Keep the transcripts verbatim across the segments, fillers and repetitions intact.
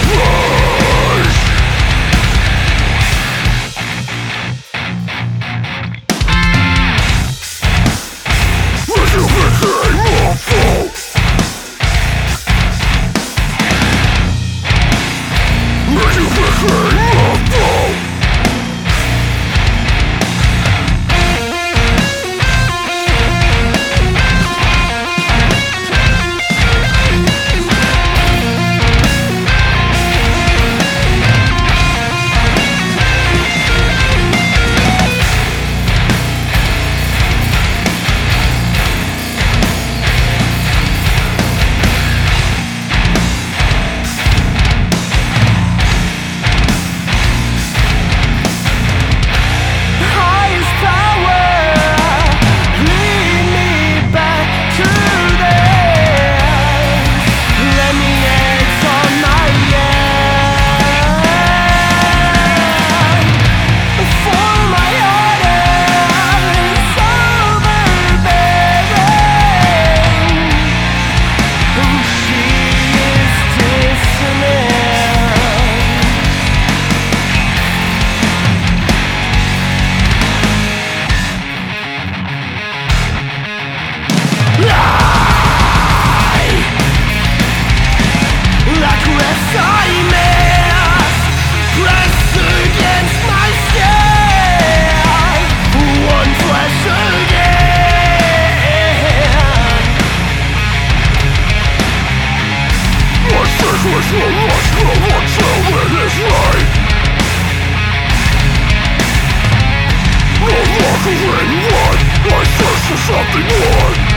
Something more.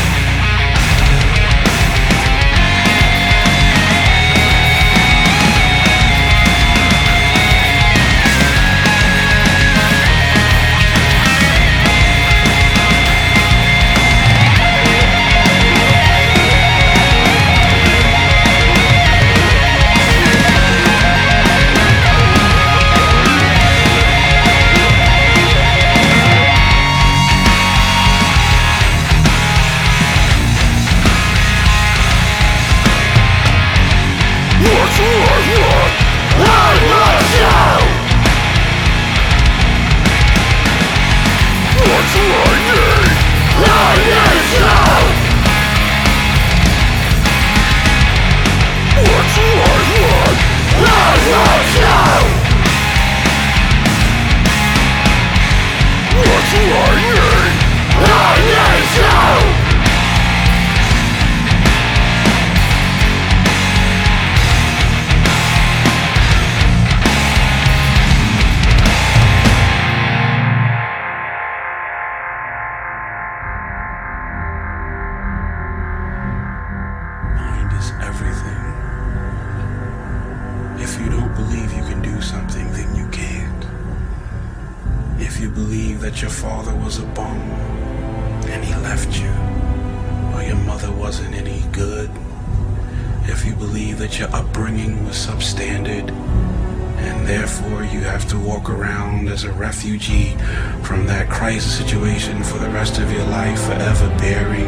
If you believe that your father was a bum and he left you, or your mother wasn't any good, if you believe that your upbringing was substandard and therefore you have to walk around as a refugee from that crisis situation for the rest of your life, forever bearing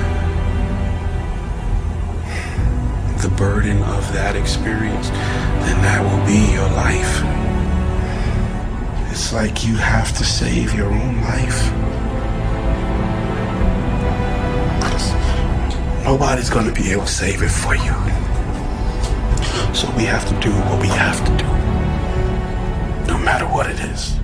the burden of that experience, then that will be your life. It's like you have to save your own life. Nobody's going to be able to save it for you. So we have to do what we have to do, no matter what it is.